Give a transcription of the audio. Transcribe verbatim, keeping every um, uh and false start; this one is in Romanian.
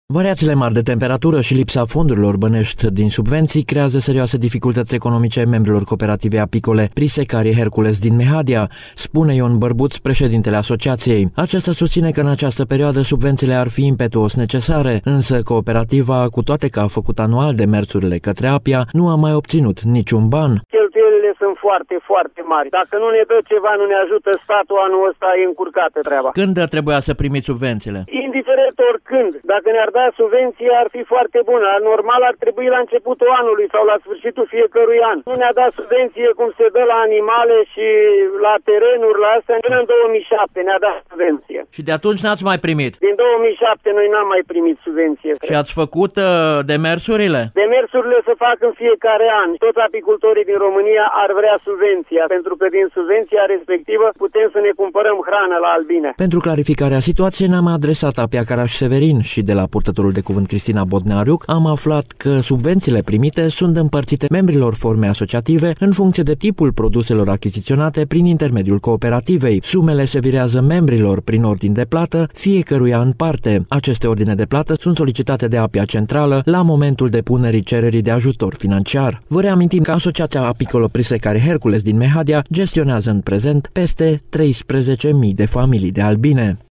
Variațiile mari de temperatură și lipsa fondurilor bănești din subvenții creează serioase dificultăți economice membrilor cooperativei apicole Prisecari Hercules din Mehadia, spune Ion Bărbuț, președintele asociației. Acesta susține că în această perioadă subvențiile ar fi impetuos necesare, însă cooperativa, cu toate că a făcut anual demersurile către Apia, nu a mai obținut niciun ban. Cheltuielile sunt foarte, foarte mari. Dacă nu ne dă ceva, nu ne ajută statul, anul ăsta e încurcată treaba. Când trebuia să primiți subvențiile? Indiferent oricând. Dacă ne-ar da subvenție, ar fi foarte bună. Normal ar trebui la începutul anului sau la sfârșitul fiecărui an. Nu ne-a dat subvenție cum se dă la animale și la terenuri, la astea. Până în două mii șapte ne-a dat subvenție. Și de atunci n-ați mai primit? Din două mii șapte noi n-am mai primit subvenție. Și ați făcut uh, demersurile? Demersurile se fac în fiecare an. Toți apicultorii din România ar vrea subvenția, pentru că din subvenția respectivă putem să ne cumpărăm hrană la albine. Pentru clarificarea situației ne-am adresat Apia Caraș-Severin și de la purtătorul de cuvânt Cristina Bodneariuc am aflat că subvențiile primite sunt împărțite membrilor formei asociative în funcție de tipul produselor achiziționate prin intermediul cooperativei. Sumele se virează membrilor prin ordin de plată, fiecăruia în parte. Aceste ordine de plată sunt solicitate de Apia Centrală la momentul depunerii cererii de ajutor financiar. Vă reamintim că Asociația Apicolă Prisecari Hercules din Mehadia gestionează în prezent peste treisprezece mii de familii de albine.